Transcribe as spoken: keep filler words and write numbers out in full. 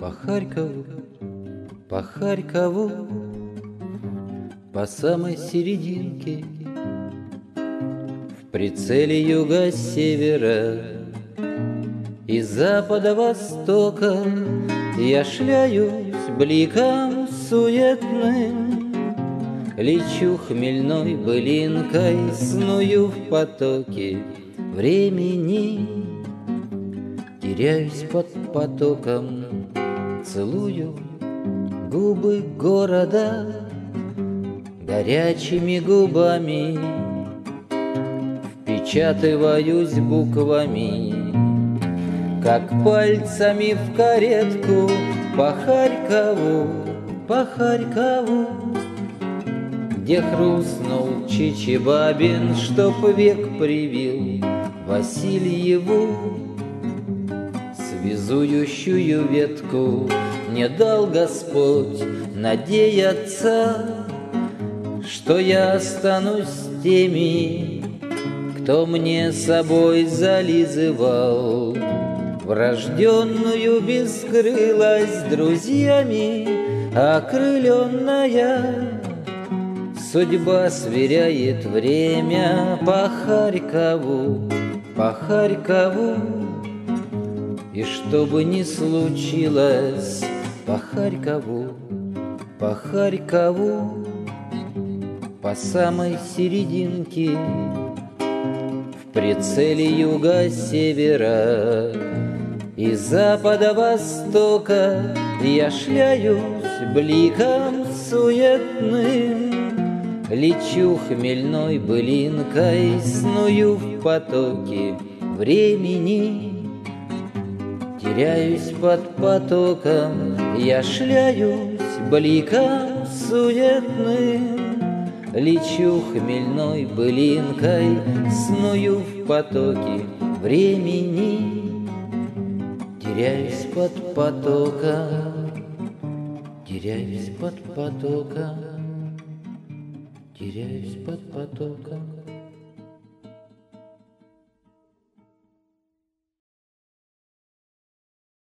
по Харькову, по Харькову, по самой серединке, в прицеле юга-севера и запада-востока я шляюсь бликом суетным, лечу хмельной былинкой, сную в потоке времени, теряюсь под потоком, целую губы города горячими губами, впечатываюсь буквами, как пальцами в каретку по Харькову, по Харькову, где хрустнул Чичибабин, чтоб век привил Васильеву. Связующую ветку не дал Господь надеяться, что я останусь с теми, кто мне собой зализывал врожденную бескрылость друзьями окрыленная. Судьба сверяет время по Харькову, по Харькову, и что бы ни случилось по Харькову, по Харькову, по самой серединке, в прицеле юга-севера и запада-востока я шляюсь бликом суетным, лечу хмельной былинкой, сную в потоке времени, теряюсь под потоком, я шляюсь бликом суетным, лечу хмельной былинкой, сную в потоке времени, теряюсь под потоком, теряюсь под потоком, теряюсь под потоком.